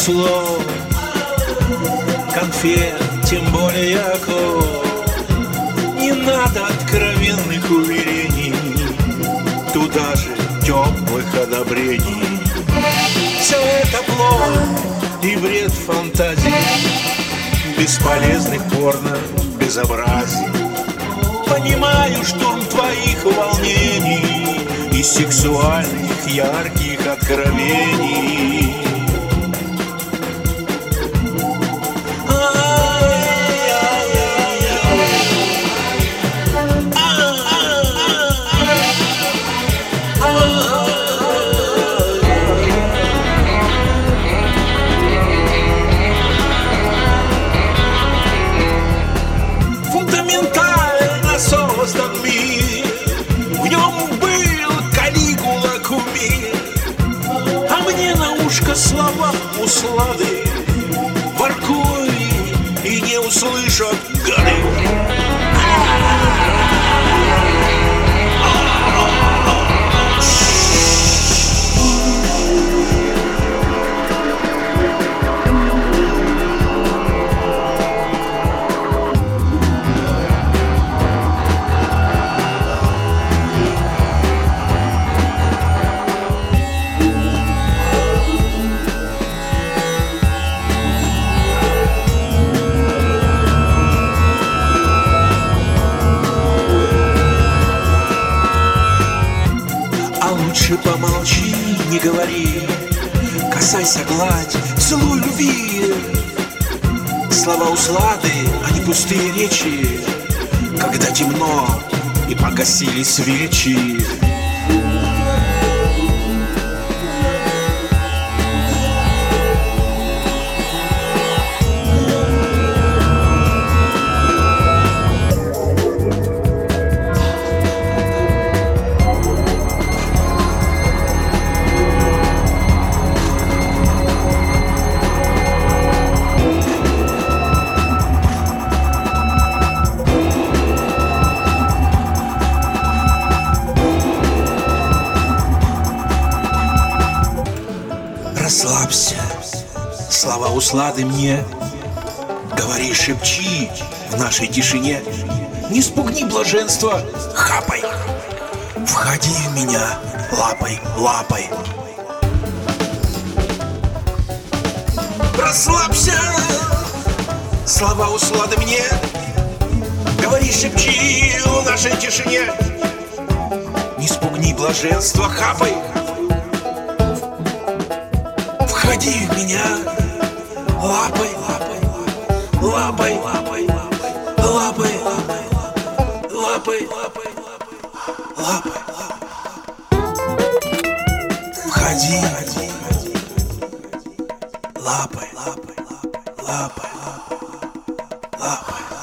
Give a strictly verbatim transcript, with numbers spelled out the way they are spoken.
слов, конфет, тем более оков. Не надо откровенных уверений, туда же теплых одобрений. Все это плод и бред фантазий, бесполезных порно безобразий. Понимаю штурм твоих волнений и сексуальных ярких откровений. Фундаментально создан мир, в нем был Калигула кумир, а мне на ушко слова услады, воркуй и не услышат гады. Лучше помолчи, не говори, касайся, гладь, целуй, люби. Слова услады, а не пустые речи, когда темно и погасили свечи. Расслабься, слова услады мне, говори, шепчи в нашей тишине. Не спугни блаженство, хапай, входи в меня лапой, лапой. Расслабься, слова услады мне, говори, шепчи в нашей тишине. Не спугни блаженство, хапай, входи в меня лапой, лапой, лапой, лапой, лапой, лапой, лапой, лапой, входи лапой, лапой, лапой, лапой.